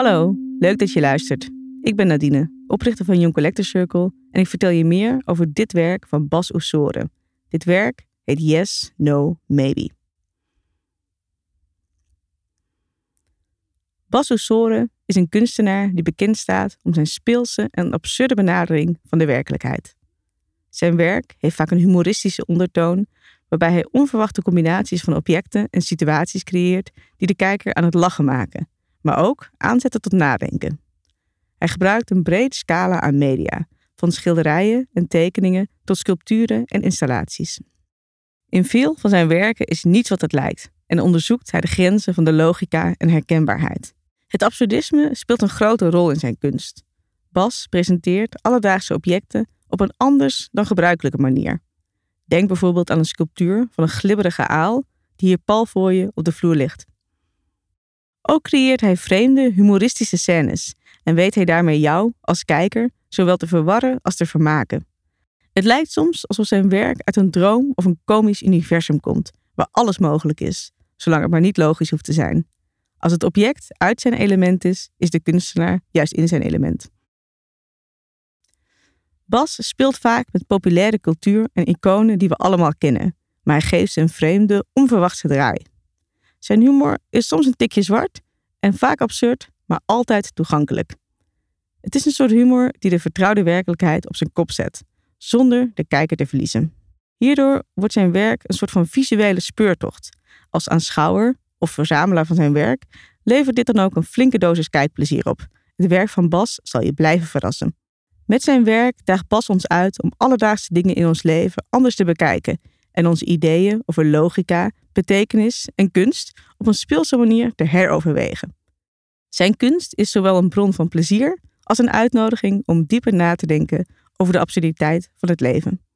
Hallo, leuk dat je luistert. Ik ben Nadine, oprichter van Young Collector Circle en ik vertel je meer over dit werk van Bas Ossore. Dit werk heet Yes, No, Maybe. Bas Ossore is een kunstenaar die bekend staat om zijn speelse en absurde benadering van de werkelijkheid. Zijn werk heeft vaak een humoristische ondertoon, waarbij hij onverwachte combinaties van objecten en situaties creëert die de kijker aan het lachen maken, maar ook aanzetten tot nadenken. Hij gebruikt een breed scala aan media, van schilderijen en tekeningen tot sculpturen en installaties. In veel van zijn werken is niets wat het lijkt en onderzoekt hij de grenzen van de logica en herkenbaarheid. Het absurdisme speelt een grote rol in zijn kunst. Bas presenteert alledaagse objecten op een anders dan gebruikelijke manier. Denk bijvoorbeeld aan een sculptuur van een glibberige aal die hier pal voor je op de vloer ligt. Ook creëert hij vreemde, humoristische scènes en weet hij daarmee jou, als kijker, zowel te verwarren als te vermaken. Het lijkt soms alsof zijn werk uit een droom of een komisch universum komt, waar alles mogelijk is, zolang het maar niet logisch hoeft te zijn. Als het object uit zijn element is de kunstenaar juist in zijn element. Bas speelt vaak met populaire cultuur en iconen die we allemaal kennen, maar hij geeft ze een vreemde, onverwachte draai. Zijn humor is soms een tikje zwart en vaak absurd, maar altijd toegankelijk. Het is een soort humor die de vertrouwde werkelijkheid op zijn kop zet, zonder de kijker te verliezen. Hierdoor wordt zijn werk een soort van visuele speurtocht. Als aanschouwer of verzamelaar van zijn werk levert dit dan ook een flinke dosis kijkplezier op. Het werk van Bas zal je blijven verrassen. Met zijn werk daagt Bas ons uit om alledaagse dingen in ons leven anders te bekijken en onze ideeën over logica, betekenis en kunst op een speelse manier te heroverwegen. Zijn kunst is zowel een bron van plezier als een uitnodiging om dieper na te denken over de absurditeit van het leven.